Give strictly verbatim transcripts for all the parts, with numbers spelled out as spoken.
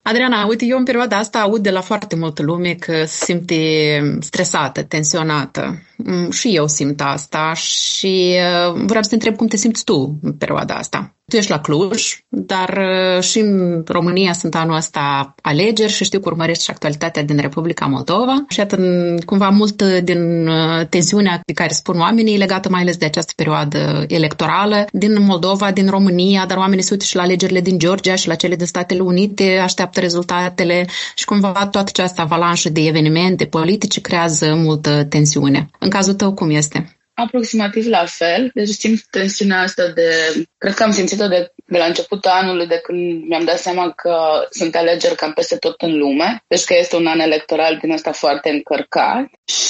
Adriana, uite, eu în perioada asta aud de la foarte multă lume că se simte stresată, tensionată. Și eu simt asta și vreau să te întreb cum te simți tu în perioada asta. Tu ești la Cluj, dar și în România sunt anul ăsta alegeri și știu că urmărești și actualitatea din Republica Moldova. Și atât, cumva mult din tensiunea de care spun oamenii legată mai ales de această perioadă electorală din Moldova, din România, dar oamenii se uită și la alegerile din Georgia și la cele din Statele Unite, așteaptă rezultatele și cumva toată această avalanșă de evenimente politice creează multă tensiune. În cazul tău, cum este? Aproximativ la fel, deci simt tensiunea asta de, cred că am simțit-o de, de la începutul anului, de când mi-am dat seama că sunt alegeri cam peste tot în lume, deci că este un an electoral din ăsta foarte încărcat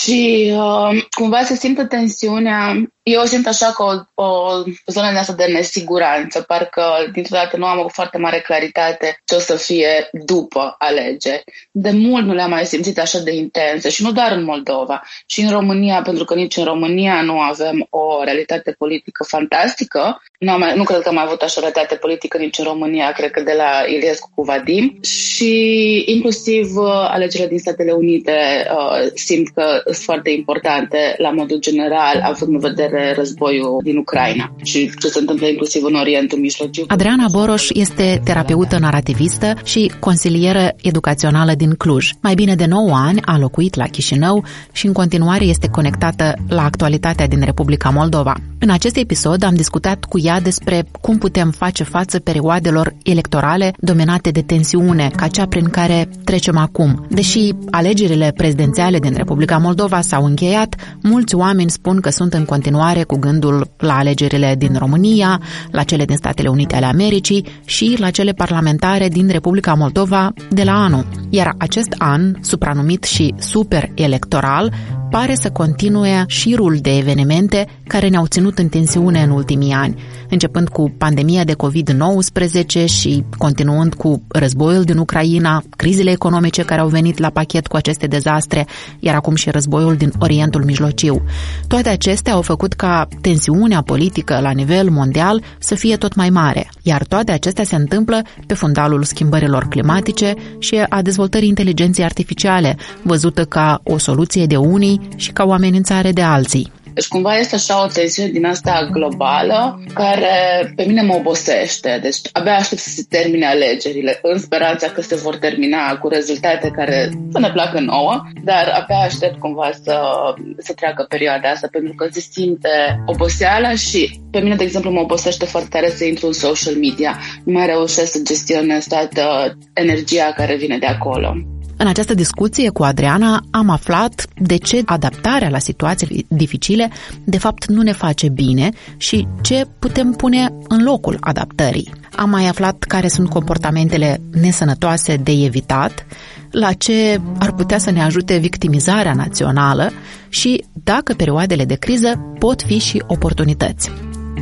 și uh, cumva se simte tensiunea. Eu o simt așa ca o, o zonă de asta de nesiguranță, parcă dintr-o dată nu am o foarte mare claritate ce o să fie după alegeri. De mult nu le-am mai simțit așa de intense și nu doar în Moldova, și în România, pentru că nici în România nu avem o realitate politică fantastică. Nu, am mai, nu cred că am mai avut așa realitate politică nici în România, cred că de la Iliescu cu Vadim, și inclusiv uh, alegerile din Statele Unite uh, simt că sunt foarte importante la modul general, având în vedere războiul din Ucraina și ce se întâmplă inclusiv în Orientul Mijlociu. Adriana Boroș este terapeută narativistă și consilieră educațională din Cluj. Mai bine de nouă ani a locuit la Chișinău și în continuare este conectată la actualitatea din Republica Moldova. În acest episod am discutat cu ea despre cum putem face față perioadelor electorale dominate de tensiune, ca cea prin care trecem acum. Deși alegerile prezidențiale din Republica Moldova s-au încheiat, mulți oameni spun că sunt în continuare cu gândul la alegerile din România, la cele din Statele Unite ale Americii și la cele parlamentare din Republica Moldova de la anul. Iar acest an, supranumit și super electoral, pare să continue șirul de evenimente care ne-au ținut în tensiune în ultimii ani, începând cu pandemia de covid nouăsprezece și continuând cu războiul din Ucraina, crizele economice care au venit la pachet cu aceste dezastre, iar acum și războiul din Orientul Mijlociu. Toate acestea au făcut ca tensiunea politică la nivel mondial să fie tot mai mare, iar toate acestea se întâmplă pe fundalul schimbărilor climatice și a dezvoltării inteligenței artificiale, văzută ca o soluție de unii și ca o amenințare de alții. Deci cumva este așa o tensiune din asta globală care pe mine mă obosește. Deci abia aștept să se termine alegerile în speranța că se vor termina cu rezultate care să ne placă nouă, dar abia aștept cumva să, să treacă perioada asta pentru că se simte oboseala și pe mine, de exemplu, mă obosește foarte tare să intru în social media. Nu mai reușesc să gestionez toată energia care vine de acolo. În această discuție cu Adriana am aflat de ce adaptarea la situații dificile de fapt nu ne face bine și ce putem pune în locul adaptării. Am mai aflat care sunt comportamentele nesănătoase de evitat, la ce ar putea să ne ajute victimizarea națională și dacă perioadele de criză pot fi și oportunități.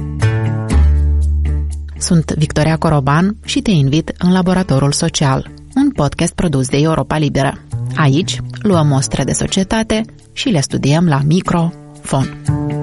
Sunt Victoria Coroban și te invit în Laboratorul Social, un podcast produs de Europa Liberă. Aici luăm mostre de societate și le studiem la microfon.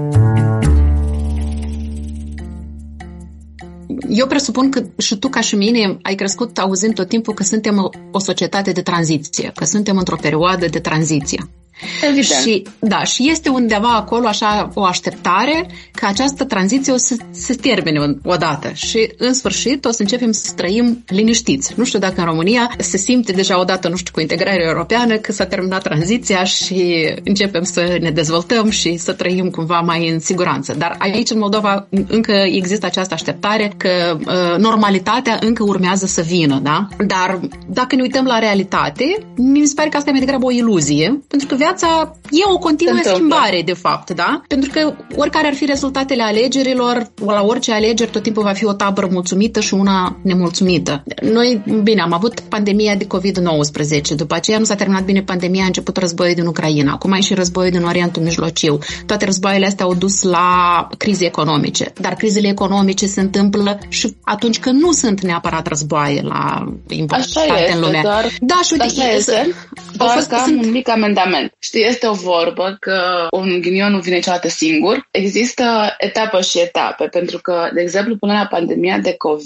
Eu presupun că și tu, ca și mine, ai crescut auzind tot timpul că suntem o societate de tranziție, că suntem într-o perioadă de tranziție. Evident. Și, da, și este undeva acolo așa o așteptare că această tranziție o să se termine odată și în sfârșit o să începem să trăim liniștiți. Nu știu dacă în România se simte deja odată, nu știu, cu integrarea europeană că s-a terminat tranziția și începem să ne dezvoltăm și să trăim cumva mai în siguranță. Dar aici în Moldova încă există această așteptare că uh, normalitatea încă urmează să vină, da? Dar dacă ne uităm la realitate, mi se pare că asta e mai degrabă o iluzie, pentru că viața e o continuă schimbare, de fapt, da? Pentru că oricare ar fi rezultatele alegerilor, la orice alegeri, tot timpul va fi o tabără mulțumită și una nemulțumită. Noi, bine, am avut pandemia de covid nouăsprezece, după aceea nu s-a terminat bine pandemia, a început războiul din Ucraina, acum e și războiul din Orientul Mijlociu. Toate războaiele astea au dus la crize economice, dar crizele economice se întâmplă și atunci când nu sunt neapărat războaie la importante în lume. Doar, da, și uite, așa este, doar fost, că am sunt... un mic amendament. Știi, este o vorbă că un ghinion nu vine niciodată singur. Există etapă și etape, pentru că, de exemplu, până la pandemia de COVID,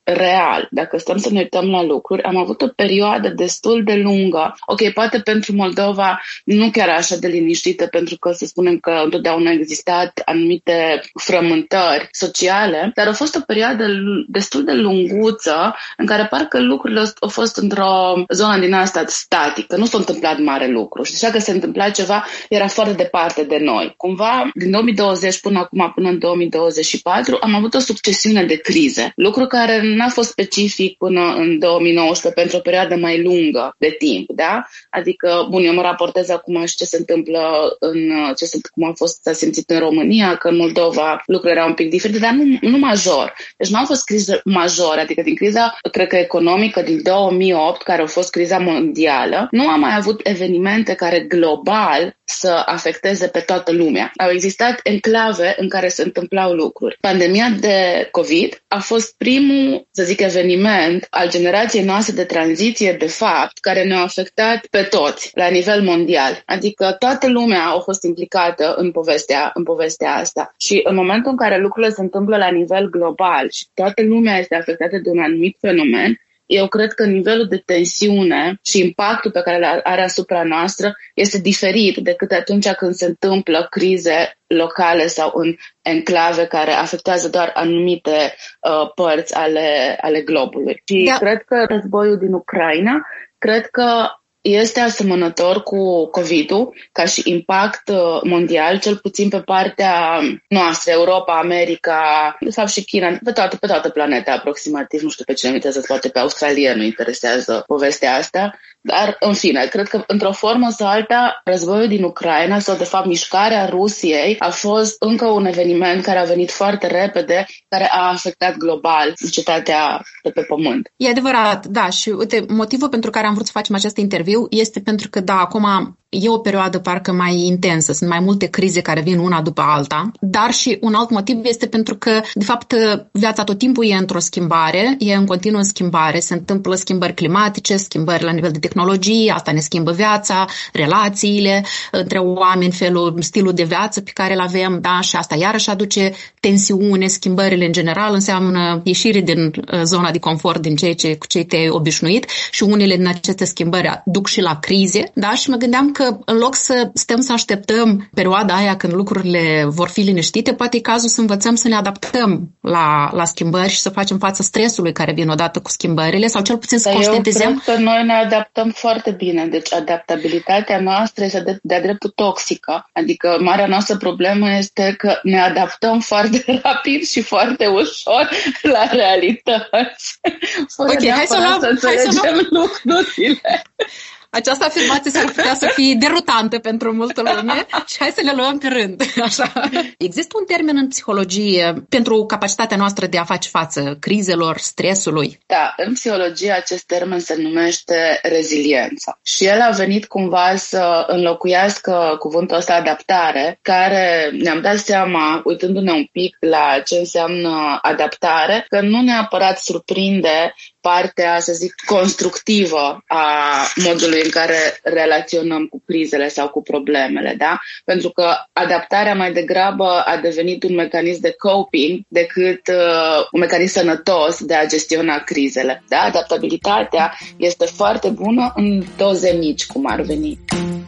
real, dacă stăm să ne uităm la lucruri, am avut o perioadă destul de lungă, ok, poate pentru Moldova nu chiar așa de liniștită, pentru că să spunem că întotdeauna au existat anumite frământări sociale, dar a fost o perioadă destul de lunguță în care parcă lucrurile au fost într-o zonă din asta statică, nu s-a întâmplat mare lucru și așa că se întâmpla ceva, era foarte departe de noi. Cumva, din două mii douăzeci până acum, până în două mii douăzeci și patru, am avut o succesiune de crize, lucru care n-a fost specific până în două mii nouăsprezece pentru o perioadă mai lungă de timp, da? Adică, bun, eu mă raportez acum și ce se întâmplă în, ce se, cum a fost, s-a simțit în România, că în Moldova lucrurile erau un pic diferite, dar nu, nu major. Deci nu au fost crize majore, adică din criza, cred că economică din două mii opt, care a fost criza mondială, nu am mai avut evenimente care global să afecteze pe toată lumea. Au existat enclave în care se întâmplau lucruri. Pandemia de COVID a fost primul, să zic, eveniment al generației noastre de tranziție, de fapt, care ne-a afectat pe toți, la nivel mondial. Adică toată lumea a fost implicată în povestea, în povestea asta. Și în momentul în care lucrurile se întâmplă la nivel global și toată lumea este afectată de un anumit fenomen, eu cred că nivelul de tensiune și impactul pe care îl are asupra noastră este diferit decât atunci când se întâmplă crize locale sau în enclave care afectează doar anumite uh, părți ale, ale globului. Și da. Cred că războiul din Ucraina, cred că este asemănător cu COVID-ul ca și impact mondial, cel puțin pe partea noastră, Europa, America, de fapt și China, pe toată, pe toată planeta aproximativ, nu știu pe cine interesează, poate pe australieni nu interesează povestea asta, dar în fine, cred că într-o formă sau alta, războiul din Ucraina sau de fapt mișcarea Rusiei a fost încă un eveniment care a venit foarte repede, care a afectat global societatea de pe pământ. E adevărat, da, și uite, motivul pentru care am vrut să facem acest interviu este pentru că, da, acum e o perioadă parcă mai intensă, sunt mai multe crize care vin una după alta, dar și un alt motiv este pentru că, de fapt, viața tot timpul e într-o schimbare, e în continuă schimbare, se întâmplă schimbări climatice, schimbări la nivel de tehnologie, asta ne schimbă viața, relațiile între oameni, felul, stilul de viață pe care îl avem, da, și asta iarăși aduce tensiune, schimbările în general înseamnă ieșire din zona de confort, din ceea ce cu ce te-ai obișnuit și unele din aceste schimbări duc și la crize, da, și mă gândeam că în loc să stăm să așteptăm perioada aia când lucrurile vor fi liniștite, poate e cazul să învățăm să ne adaptăm la, la schimbări și să facem față stresului care vine odată cu schimbările sau cel puțin să conștientizăm. Eu cred că noi ne adaptăm foarte bine, deci adaptabilitatea noastră este de, de-a dreptul toxică, adică marea noastră problemă este că ne adaptăm foarte rapid și foarte ușor la realități. Ok, hai să luăm, să înțelegem hai să luăm. lucrurile. Această afirmație s-ar putea să fie derutantă pentru multă lume și hai să le luăm pe rând. Așa. Există un termen în psihologie pentru capacitatea noastră de a face față crizelor, stresului? Da, în psihologie acest termen se numește reziliență și el a venit cumva să înlocuiască cuvântul ăsta adaptare, care ne-am dat seama, uitându-ne un pic la ce înseamnă adaptare, că nu neapărat surprinde partea, să zic, constructivă a modului în care relaționăm cu crizele sau cu problemele, da? Pentru că adaptarea mai degrabă a devenit un mecanism de coping decât uh, un mecanism sănătos de a gestiona crizele, da? Adaptabilitatea este foarte bună în doze mici, cum ar veni.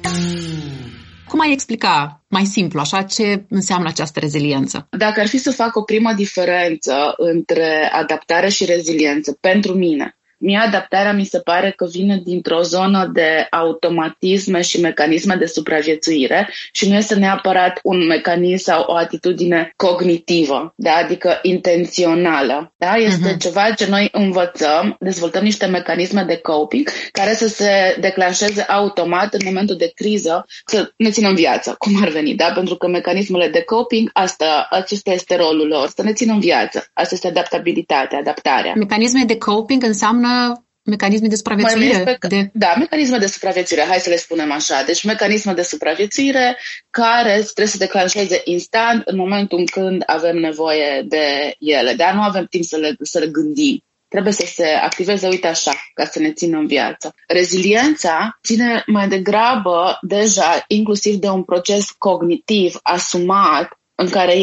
Cum ai explica mai simplu, așa, ce înseamnă această reziliență? Dacă ar fi să fac o primă diferență între adaptare și reziliență, pentru mine, mie adaptarea mi se pare că vine dintr-o zonă de automatisme și mecanisme de supraviețuire și nu este neapărat un mecanism sau o atitudine cognitivă, da? Adică intențională. Da? Este uh-huh. ceva ce noi învățăm, dezvoltăm niște mecanisme de coping care să se declanșeze automat în momentul de criză, să ne țină în viață, cum ar veni, da? Pentru că mecanismele de coping, asta, acesta este rolul lor, să ne țină în viață. Asta este adaptabilitatea, adaptarea. Mecanisme de coping înseamnă mecanisme de supraviețuire? De... Da, mecanisme de supraviețuire, hai să le spunem așa. Deci mecanisme de supraviețuire care trebuie să declanșeze instant în momentul în când avem nevoie de ele. Dar nu avem timp să le, să le gândim. Trebuie să se activeze, uite așa, ca să ne țină în viață. Reziliența ține mai degrabă deja inclusiv de un proces cognitiv asumat în care eu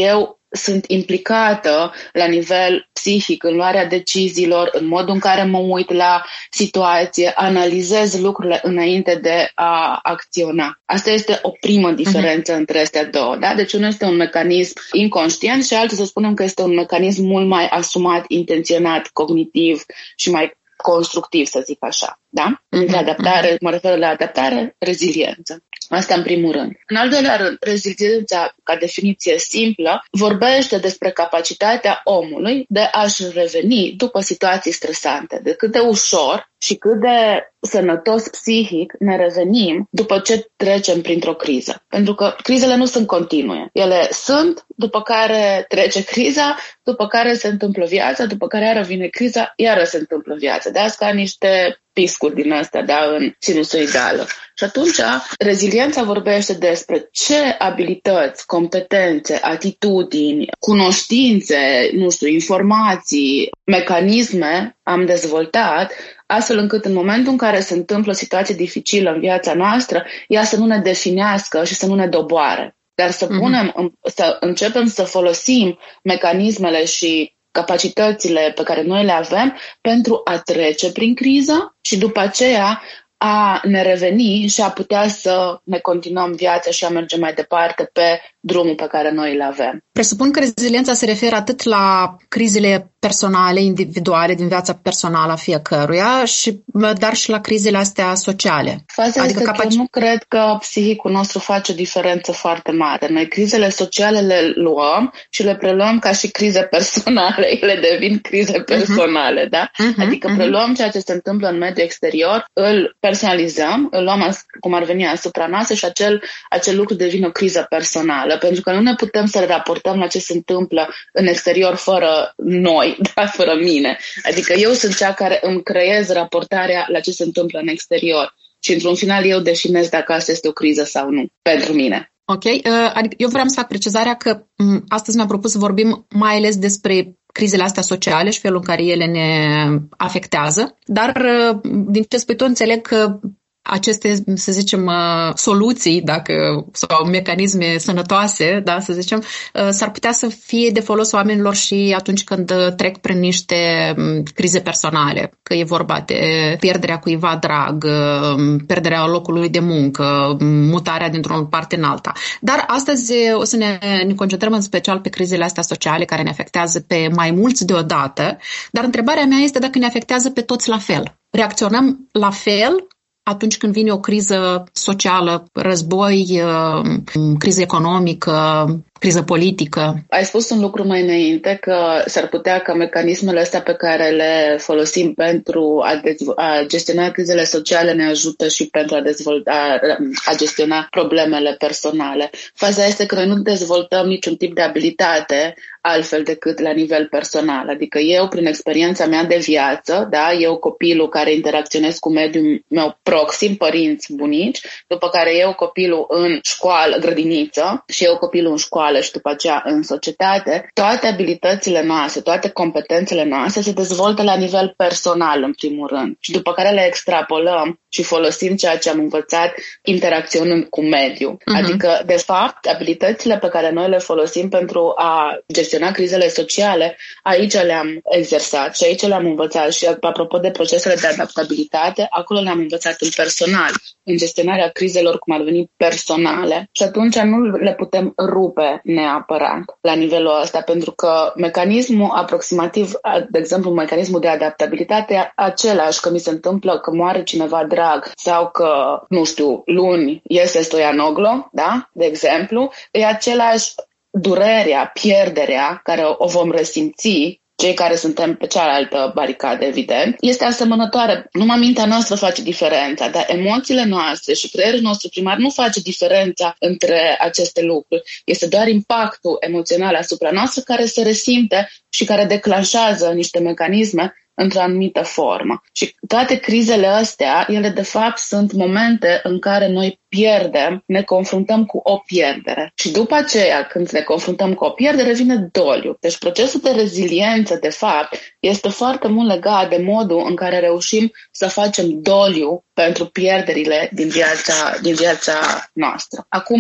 sunt implicată la nivel psihic în luarea deciziilor, în modul în care mă uit la situație, analizez lucrurile înainte de a acționa. Asta este o primă diferență uh-huh. între astea două. Da? Deci unul este un mecanism inconștient și altul să spunem că este un mecanism mult mai asumat, intenționat, cognitiv și mai constructiv, să zic așa. Da? Uh-huh. Adaptare, mă refer la adaptare, reziliență. Asta în primul rând. În al doilea rând, reziliența, ca definiție simplă, vorbește despre capacitatea omului de a-și reveni după situații stresante, de cât de ușor și cât de sănătos psihic ne revenim după ce trecem printr-o criză. Pentru că crizele nu sunt continue. Ele sunt, după care trece criza, după care se întâmplă viața, după care iară vine criza, iară se întâmplă viața. De asta niște piscuri din astea, da, în sinusoidală. Și atunci, reziliența vorbește despre ce abilități, competențe, atitudini, cunoștințe, nu știu, informații, mecanisme am dezvoltat, astfel încât în momentul în care se întâmplă o situație dificilă în viața noastră, ea să nu ne definească și să nu ne doboare. Dar să punem, mm-hmm. să începem să folosim mecanismele și capacitățile pe care noi le avem pentru a trece prin criză și după aceea a ne reveni și a putea să ne continuăm viața și a merge mai departe pe drumul pe care noi îl avem. Presupun că reziliența se referă atât la crizele personale, individuale, din viața personală a fiecăruia, și, dar și la crizele astea sociale. Faza adică este capac- că eu nu cred că psihicul nostru face o diferență foarte mare. Noi crizele sociale le luăm și le preluăm ca și crize personale. Ele devin crize personale, uh-huh. da? Uh-huh. Adică preluăm ceea ce se întâmplă în mediul exterior, îl personalizăm, îl luăm as- cum ar veni asupra noastră și acel, acel lucru devine o criză personală. Pentru că nu ne putem să raportăm la ce se întâmplă în exterior fără noi, da, fără mine. Adică eu sunt cea care îmi creez raportarea la ce se întâmplă în exterior. Și într-un final eu definez dacă asta este o criză sau nu, pentru mine. Ok, adică eu vreau să fac precizarea că astăzi mi-am propus să vorbim mai ales despre crizele astea sociale și felul în care ele ne afectează, dar din ce spui tu înțeleg că aceste, să zicem, soluții, dacă, sau mecanisme sănătoase, da, să zicem, s-ar putea să fie de folos oamenilor și atunci când trec prin niște crize personale, că e vorba de pierderea cuiva drag, pierderea locului de muncă, mutarea dintr-o parte în alta. Dar astăzi o să ne, ne concentrăm în special pe crizele astea sociale care ne afectează pe mai mulți deodată, dar întrebarea mea este dacă ne afectează pe toți la fel. Reacționăm la fel atunci când vine o criză socială, război, criză economică, criză politică? Ai spus un lucru mai înainte, că s-ar putea ca mecanismele astea pe care le folosim pentru a, dezvo- a gestiona crizele sociale ne ajută și pentru a, dezvolta, a gestiona problemele personale. Faza este că noi nu dezvoltăm niciun tip de abilitate altfel decât la nivel personal. Adică eu, prin experiența mea de viață, da, eu copilul care interacționez cu mediul meu proxim, părinți, bunici, după care eu copilul în școală, grădiniță, și eu copilul în școală și după aceea în societate, toate abilitățile noastre, toate competențele noastre se dezvoltă la nivel personal, în primul rând. Și după care le extrapolăm și folosim ceea ce am învățat interacționând cu mediul. Uh-huh. Adică, de fapt, abilitățile pe care noi le folosim pentru a gestiona crizele sociale, aici le-am exersat și aici le-am învățat. Și apropo de procesele de adaptabilitate, acolo le-am învățat în personal, în gestionarea crizelor cum ar veni personale. Și atunci nu le putem rupe neapărat la nivelul ăsta, pentru că mecanismul aproximativ, de exemplu, mecanismul de adaptabilitate e același, că mi se întâmplă că moare cineva drag sau că, nu știu, luni iese Stoianoglo, da? De exemplu, e același durerea, pierderea care o vom resimți, cei care suntem pe cealaltă baricadă, evident, este asemănătoare. Numai mintea noastră face diferența, dar emoțiile noastre și creierul nostru primar nu face diferența între aceste lucruri. Este doar impactul emoțional asupra noastră care se resimte și care declanșează niște mecanisme într-o anumită formă. Și toate crizele astea, ele de fapt sunt momente în care noi pierdem, ne confruntăm cu o pierdere. Și după aceea, când ne confruntăm cu o pierdere, vine doliu. Deci procesul de reziliență, de fapt, este foarte mult legat de modul în care reușim să facem doliu pentru pierderile din viața, din viața noastră. Acum,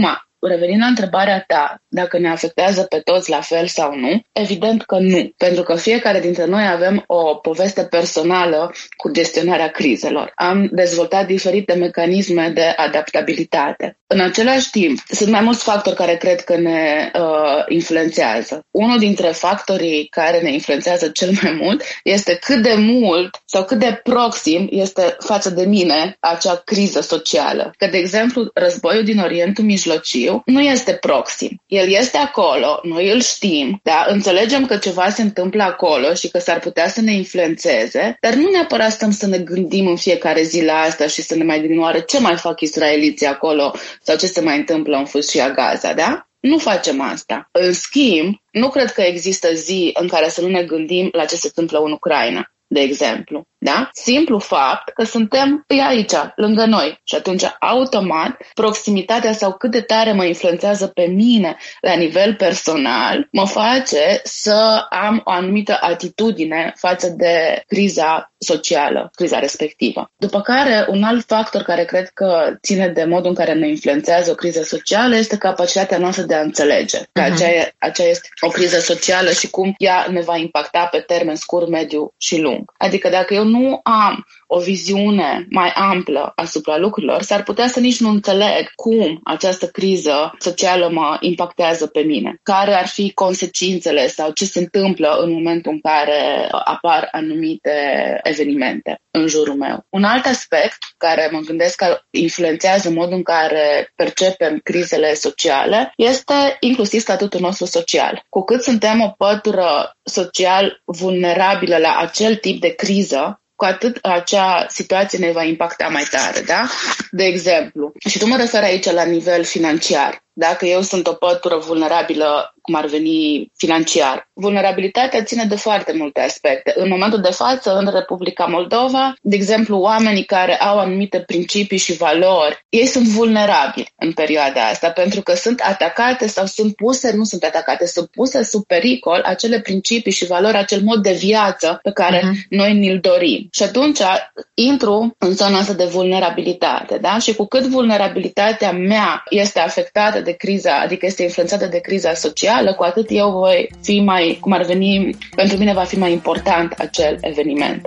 revenind la întrebarea ta, dacă ne afectează pe toți la fel sau nu, evident că nu, pentru că fiecare dintre noi avem o poveste personală cu gestionarea crizelor. Am dezvoltat diferite mecanisme de adaptabilitate. În același timp, sunt mai mulți factori care cred că ne uh, influențează. Unul dintre factorii care ne influențează cel mai mult este cât de mult sau cât de proxim este față de mine acea criză socială. Că, de exemplu, războiul din Orientul Mijlociu nu este proxim. El este acolo, noi îl știm, da? Înțelegem că ceva se întâmplă acolo și că s-ar putea să ne influențeze, dar nu neapărat stăm să ne gândim în fiecare zi la asta și să ne mai gândim oare ce mai fac israeliții acolo sau ce se mai întâmplă în Fâșia Gaza, da? Nu facem asta. În schimb, nu cred că există zi în care să nu ne gândim la ce se întâmplă în Ucraina, de exemplu. Da? Simplu fapt că suntem aici, lângă noi. Și atunci, automat, proximitatea sau cât de tare mă influențează pe mine la nivel personal, mă face să am o anumită atitudine față de criza socială, criza respectivă. După care, un alt factor care cred că ține de modul în care ne influențează o criză socială este capacitatea noastră de a înțelege că uh-huh. aceea, aceea este o criză socială și cum ea ne va impacta pe termen scurt, mediu și lung. Adică dacă eu nu am o viziune mai amplă asupra lucrurilor, s-ar putea să nici nu înțeleg cum această criză socială mă impactează pe mine, care ar fi consecințele sau ce se întâmplă în momentul în care apar anumite evenimente în jurul meu. Un alt aspect care mă gândesc că influențează modul în care percepem crizele sociale este inclusiv statutul nostru social. Cu cât suntem o pătură social vulnerabilă la acel tip de criză, cu atât acea situație ne va impacta mai tare, da? De exemplu, și tu mă refer aici la nivel financiar. Dacă eu sunt o pătură vulnerabilă, cum ar veni financiar. Vulnerabilitatea ține de foarte multe aspecte. În momentul de față, în Republica Moldova, de exemplu, oamenii care au anumite principii și valori, ei sunt vulnerabili în perioada asta, pentru că sunt atacate sau sunt puse, nu sunt atacate, sunt puse sub pericol acele principii și valori, acel mod de viață pe care uh-huh. noi ni-l dorim. Și atunci intru în zona asta de vulnerabilitate, da? Și cu cât vulnerabilitatea mea este afectată de criza, adică este influențată de criza socială, cu atât eu voi fi mai, cum ar veni, pentru mine va fi mai important acel eveniment.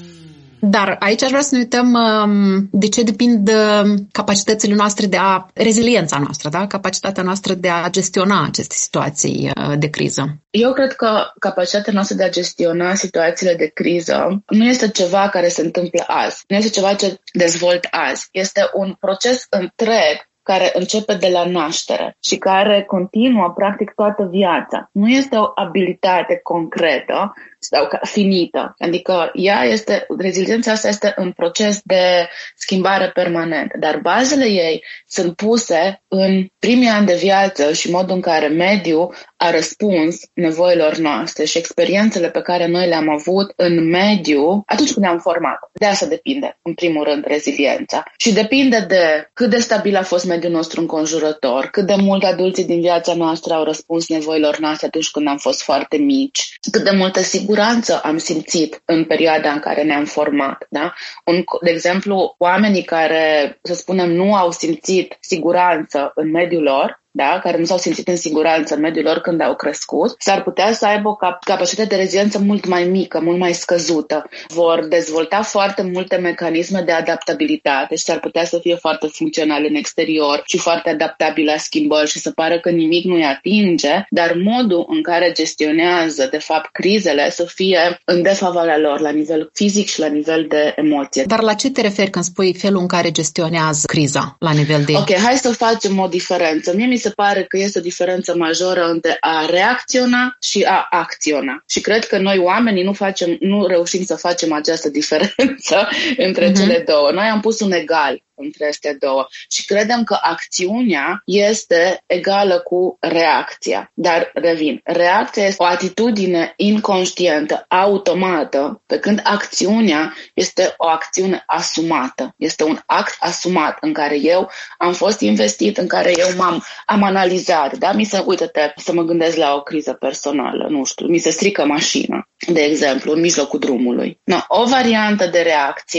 Dar aici aș vrea să ne uităm de ce depind capacitățile noastre de a, reziliența noastră, da? Capacitatea noastră de a gestiona aceste situații de criză. Eu cred că capacitatea noastră de a gestiona situațiile de criză nu este ceva care se întâmplă azi, nu este ceva ce dezvolt azi, este un proces întreg care începe de la naștere și care continuă practic toată viața. Nu este o abilitate concretă sau finită. Adică ea este, reziliența asta este în proces de schimbare permanent, dar bazele ei sunt puse în primii ani de viață și modul în care mediul a răspuns nevoilor noastre și experiențele pe care noi le-am avut în mediu atunci când ne-am format. De asta depinde, în primul rând, reziliența. Și depinde de cât de stabil a fost mediul nostru înconjurător, cât de mult adulții din viața noastră au răspuns nevoilor noastre atunci când am fost foarte mici, cât de multă siguranță am simțit în perioada în care ne-am format. Da? Un, de exemplu, oamenii care, să spunem, nu au simțit siguranță în mediul lor, da, care nu s-au simțit în siguranță în mediul lor când au crescut, s-ar putea să aibă o cap- capacitate de reziliență mult mai mică, mult mai scăzută. Vor dezvolta foarte multe mecanisme de adaptabilitate și s-ar putea să fie foarte funcționale în exterior și foarte adaptabile la schimbări și să pară că nimic nu-i atinge, dar modul în care gestionează, de fapt, crizele să fie în defavoarea lor, la nivel fizic și la nivel de emoție. Dar la ce te referi când spui felul în care gestionează criza la nivel de... Ok, hai să facem o diferență. Mie mi se pare că este o diferență majoră între a reacționa și a acționa. Și cred că noi oamenii nu facem, nu reușim să facem această diferență între uh-huh. cele două. Noi am pus un egal între astea două și credem că acțiunea este egală cu reacția. Dar revin, reacția este o atitudine inconștientă, automată, pe când acțiunea este o acțiune asumată. Este un act asumat în care eu am fost investit, în care eu m-am am analizat. Da? Mi se, uite-te, să mă gândesc la o criză personală, nu știu, mi se strică mașina, de exemplu, în mijlocul drumului. No, o variantă de reacție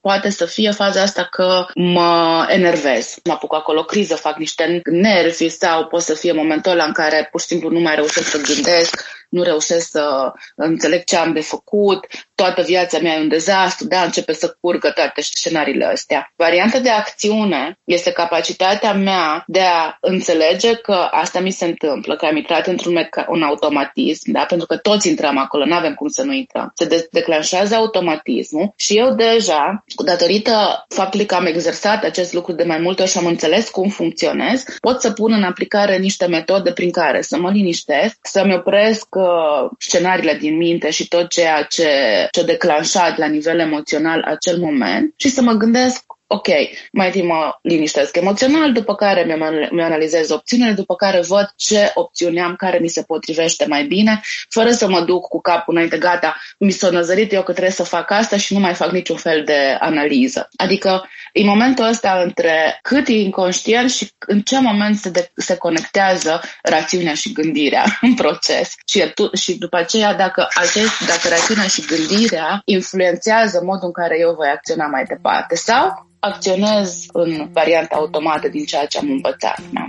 poate să fie faza asta că mă enervez. Mă apuc acolo criză, fac niște nervi sau pot să fie momentul ăla în care pur și simplu nu mai reușesc să gândesc, nu reușesc să înțeleg ce am de făcut, toată viața mea e un dezastru, da, începe să curgă toate scenariile astea. Varianta de acțiune este capacitatea mea de a înțelege că asta mi se întâmplă, că am intrat într-un meca- un automatism, da, pentru că toți intrăm acolo, nu avem cum să nu intrăm. Se de- declanșează automatismul și eu deja, datorită faptului că am exersat acest lucru de mai multe ori și am înțeles cum funcționez, pot să pun în aplicare niște metode prin care să mă liniștesc, să-mi opresc uh, scenariile din minte și tot ceea ce ce-a declanșat la nivel emoțional acel moment și să mă gândesc, ok, mai întâi mă liniștesc emoțional, după care mi analizez opțiunile, după care văd ce opțiune am care mi se potrivește mai bine, fără să mă duc cu capul înainte, gata, mi s-a năzărit eu că trebuie să fac asta și nu mai fac niciun fel de analiză. Adică, în momentul ăsta între cât e inconștient și în ce moment se, de- se conectează rațiunea și gândirea în proces. Și, și după aceea, dacă, acest, dacă rațiunea și gândirea influențează modul în care eu voi acționa mai departe sau acționez în varianta automată din ceea ce am învățat. Da?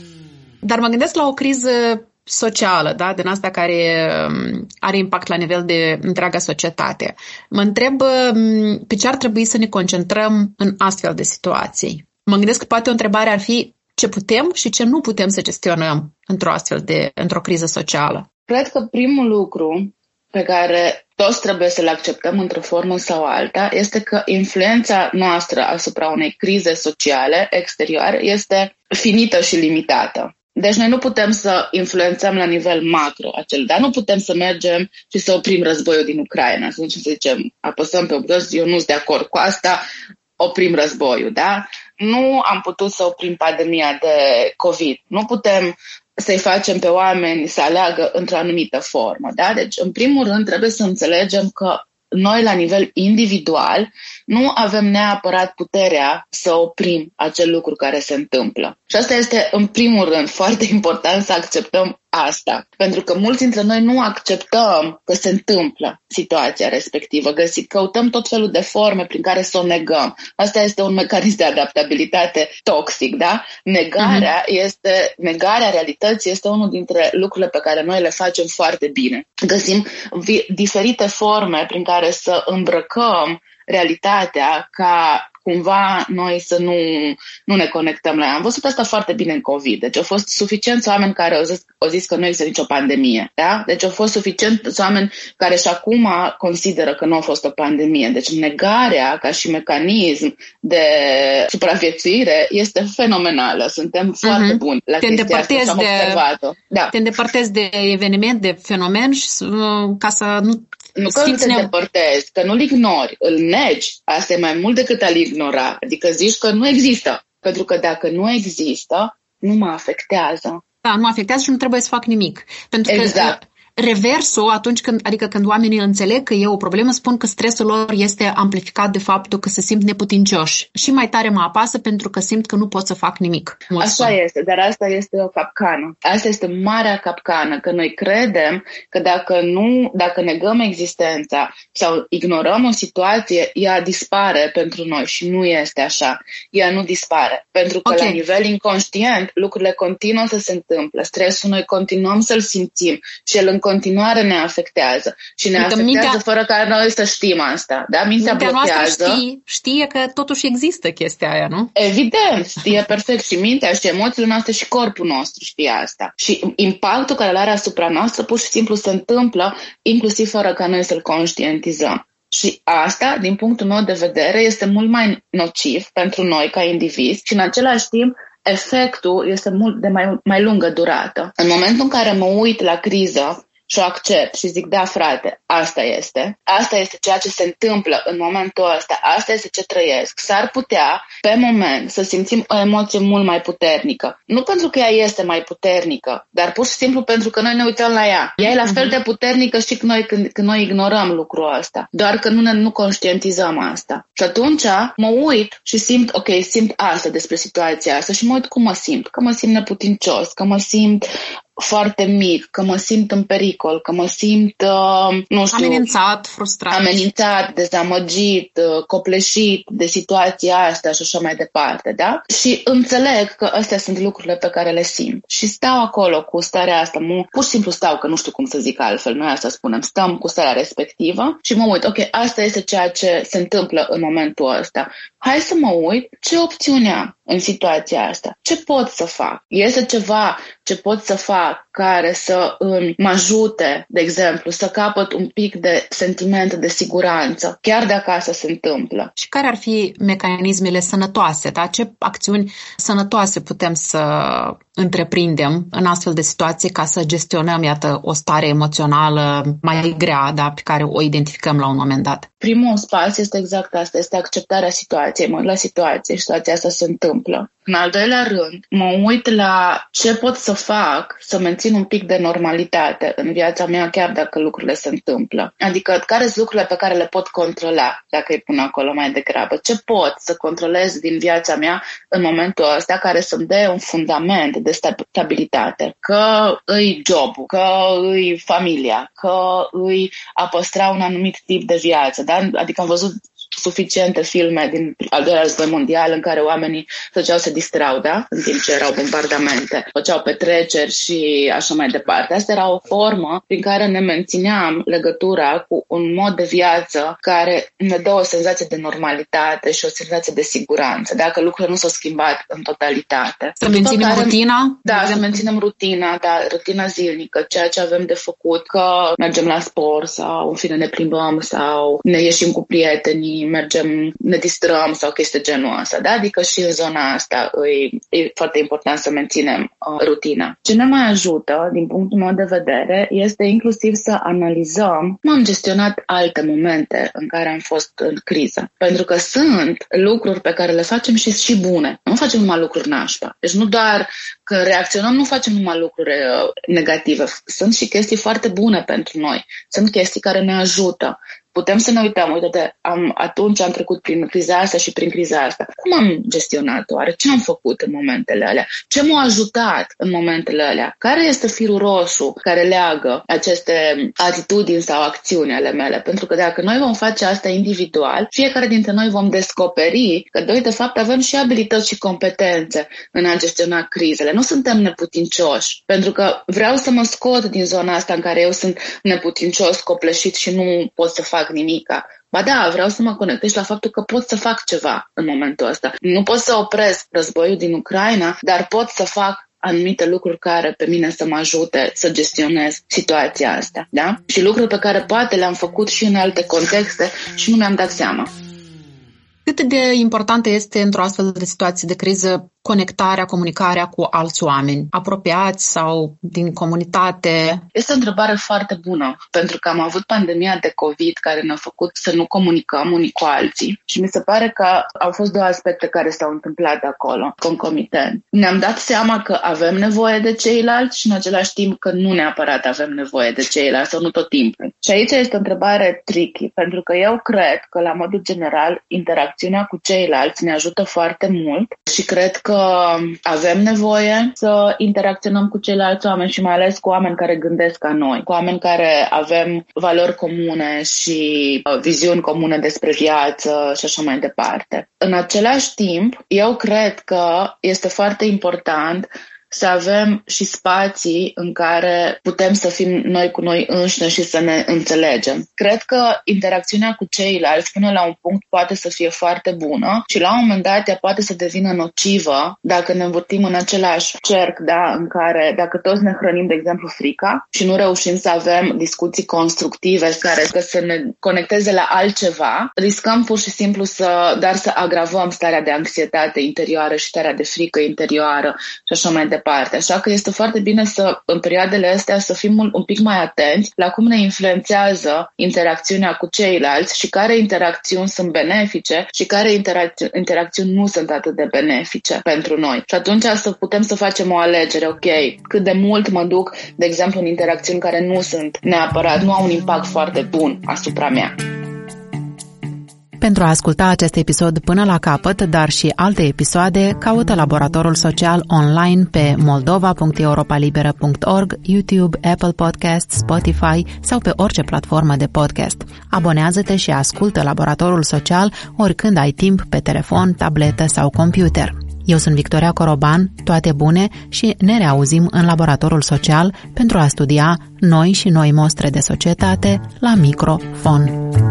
Dar mă gândesc la o criză socială, da, din asta care are impact la nivel de întreaga societate. Mă întreb pe ce ar trebui să ne concentrăm în astfel de situații. Mă gândesc că poate o întrebare ar fi ce putem și ce nu putem să gestionăm într-o astfel de, într-o criză socială. Cred că primul lucru pe care toți trebuie să-l acceptăm într-o formă sau alta este că influența noastră asupra unei crize sociale exterioare este finită și limitată. Deci noi nu putem să influențăm la nivel macro acel, dar nu putem să mergem și să oprim războiul din Ucraina. Să zicem, apăsăm pe obraz, eu nu sunt de acord cu asta, oprim războiul, da? Nu am putut să oprim pandemia de COVID. Nu putem să-i facem pe oameni să aleagă într-o anumită formă, da? Deci, în primul rând, trebuie să înțelegem că noi, la nivel individual, nu avem neapărat puterea să oprim acel lucru care se întâmplă. Și asta este, în primul rând, foarte important să acceptăm asta. Pentru că mulți dintre noi nu acceptăm că se întâmplă situația respectivă. Găsim, căutăm tot felul de forme prin care să o negăm. Asta este un mecanism de adaptabilitate toxic, da? Negarea, uh-huh. este, negarea realității este unul dintre lucrurile pe care noi le facem foarte bine. Găsim vi- diferite forme prin care să îmbrăcăm realitatea ca cumva noi să nu, nu ne conectăm la ea. Am văzut asta foarte bine în COVID. Deci au fost suficienți oameni care au zis, au zis că nu există nicio pandemie. Da? Deci au fost suficienți oameni care și acum consideră că nu a fost o pandemie. Deci negarea ca și mecanism de supraviețuire este fenomenală. Suntem uh-huh. foarte buni la te chestia asta și am observat-o. Da. Te îndepărtezi de eveniment, de fenomen și ca să nu... Nu că te depărtezi, că nu-l ignori, îl negi. Asta e mai mult decât a-l ignora. Adică zici că nu există. Pentru că dacă nu există, nu mă afectează. Da, nu afectează și nu trebuie să fac nimic. Pentru că exact. Reversul, atunci când, adică când oamenii înțeleg că e o problemă, spun că stresul lor este amplificat de faptul că se simt neputincioși. Și mai tare mă apasă pentru că simt că nu pot să fac nimic. Așa spun. Este, dar asta este o capcană. Asta este marea capcană, că noi credem că dacă nu, dacă negăm existența sau ignorăm o situație, ea dispare pentru noi și nu este așa. Ea nu dispare. Pentru că okay. la nivel inconștient lucrurile continuă să se întâmple. Stresul noi continuăm să-l simțim și el în continuare ne afectează și ne afectează mintea, fără ca noi să știm asta. Da? Mintea, mintea blochează. Știe, știe că totuși există chestia aia, nu? Evident, știe perfect și mintea și emoțiile noastre și corpul nostru știe asta. Și impactul care îl are asupra noastră pur și simplu se întâmplă inclusiv fără ca noi să-l conștientizăm. Și asta, din punctul meu de vedere, este mult mai nociv pentru noi ca indivizi și în același timp efectul este mult de mai, mai lungă durată. În momentul în care mă uit la criză și o accept și zic, da frate, asta este, asta este ceea ce se întâmplă în momentul ăsta, asta este ce trăiesc, s-ar putea pe moment să simțim o emoție mult mai puternică. Nu pentru că ea este mai puternică, dar pur și simplu pentru că noi ne uităm la ea. Ea e la fel de puternică și când noi, când, când noi ignorăm lucrul ăsta, doar că nu ne nu conștientizăm asta. Și atunci mă uit și simt, ok, simt asta despre situația asta și mă uit cum mă simt, că mă simt neputincios, că mă simt foarte mic, că mă simt în pericol, că mă simt, uh, nu știu... Amenințat, frustrat. Amenințat, dezamăgit, uh, copleșit de situația asta și așa mai departe, da? Și înțeleg că astea sunt lucrurile pe care le simt. Și stau acolo cu starea asta, mu- pur și simplu stau, că nu știu cum să zic altfel, noi asta spunem, stăm cu starea respectivă și mă uit, ok, asta este ceea ce se întâmplă în momentul ăsta. Hai să mă uit ce opțiune am în situația asta. Ce pot să fac? Este ceva ce pot să fac care să îmi mă ajute, de exemplu, să capăt un pic de sentiment de siguranță, chiar dacă asta se întâmplă. Și care ar fi mecanismele sănătoase? Da? Ce acțiuni sănătoase putem să întreprindem în astfel de situații ca să gestionăm, iată, o stare emoțională mai grea, da, pe care o identificăm la un moment dat? Primul spațiu este exact asta, este acceptarea situației. Mă uit la situație și situația asta se întâmplă. În al doilea rând, mă uit la ce pot să fac să mențin un pic de normalitate în viața mea, chiar dacă lucrurile se întâmplă. Adică, care sunt lucrurile pe care le pot controla, dacă îi pun acolo mai degrabă? Ce pot să controlez din viața mea în momentul ăsta care să-mi dea un fundament de stabilitate? Că îi jobul, că îi familia, că îi a păstra un anumit tip de viață. Da? Adică am văzut suficiente filme din al doilea război mondial în care oamenii făceau să distrau, da? În timp ce erau bombardamente, făceau petreceri și așa mai departe. Asta era o formă prin care ne mențineam legătura cu un mod de viață care ne dă o senzație de normalitate și o senzație de siguranță, dacă lucrurile nu s-au schimbat în totalitate. Să menținem care, rutina? Da, să menținem rutina, da, rutina zilnică, ceea ce avem de făcut, că mergem la sport sau în fine ne plimbăm sau ne ieșim cu prietenii, mergem, ne distrăm sau chestii genul ăsta, da? Adică și în zona asta e, e foarte important să menținem uh, rutina. Ce ne mai ajută, din punctul meu de vedere, este inclusiv să analizăm cum am gestionat alte momente în care am fost în criză. Pentru că sunt lucruri pe care le facem și și bune. Nu facem numai lucruri nașpa. Deci nu doar când reacționăm, nu facem numai lucruri uh, negative. Sunt și chestii foarte bune pentru noi. Sunt chestii care ne ajută. Putem să ne uităm, uite, am, atunci am trecut prin criza asta și prin criza asta. Cum am gestionat-o? Oare ce am făcut în momentele alea? Ce m-a ajutat în momentele alea? Care este firul roșu care leagă aceste atitudini sau acțiuni ale mele? Pentru că dacă noi vom face asta individual, fiecare dintre noi vom descoperi că noi de fapt avem și abilități și competențe în a gestiona crizele. Nu suntem neputincioși, pentru că vreau să mă scot din zona asta în care eu sunt neputincios, copleșit și nu pot să fac nimica. Ba da, vreau să mă conectez la faptul că pot să fac ceva în momentul ăsta. Nu pot să opresc războiul din Ucraina, dar pot să fac anumite lucruri care pe mine să mă ajute să gestionez situația asta. Da? Și lucruri pe care poate le-am făcut și în alte contexte și nu mi-am dat seama. Cât de importantă este într-o astfel de situație de criză conectarea, comunicarea cu alți oameni, apropiați sau din comunitate? Este o întrebare foarte bună, pentru că am avut pandemia de COVID care ne-a făcut să nu comunicăm unii cu alții și mi se pare că au fost două aspecte care s-au întâmplat acolo, concomitent. Ne-am dat seama că avem nevoie de ceilalți și în același timp că nu neapărat avem nevoie de ceilalți sau nu tot timpul. Și aici este o întrebare tricky, pentru că eu cred că la modul general interacțiunea cu ceilalți ne ajută foarte mult și cred că avem nevoie să interacționăm cu ceilalți oameni și mai ales cu oameni care gândesc ca noi, cu oameni care avem valori comune și viziuni comune despre viață și așa mai departe. În același timp, eu cred că este foarte important să avem și spații în care putem să fim noi cu noi înșine și să ne înțelegem. Cred că interacțiunea cu ceilalți până la un punct poate să fie foarte bună și la un moment dat ea poate să devină nocivă dacă ne învârtim în același cerc, da, în care dacă toți ne hrănim, de exemplu, frica și nu reușim să avem discuții constructive care să ne conecteze la altceva, riscăm pur și simplu să, dar să agravăm starea de anxietate interioară și starea de frică interioară și așa mai departe. Așa că este foarte bine să, în perioadele astea, să fim un, un pic mai atenți la cum ne influențează interacțiunea cu ceilalți și care interacțiuni sunt benefice și care interacți- interacțiuni nu sunt atât de benefice pentru noi. Și atunci să putem să facem o alegere, ok, cât de mult mă duc, de exemplu, în interacțiuni care nu sunt neapărat, nu au un impact foarte bun asupra mea. Pentru a asculta acest episod până la capăt, dar și alte episoade, caută Laboratorul Social online pe moldova punct europalibera punct org, YouTube, Apple Podcasts, Spotify sau pe orice platformă de podcast. Abonează-te și ascultă Laboratorul Social oricând ai timp pe telefon, tabletă sau computer. Eu sunt Victoria Coroban, toate bune și ne reauzim în Laboratorul Social pentru a studia noi și noi mostre de societate la microfon.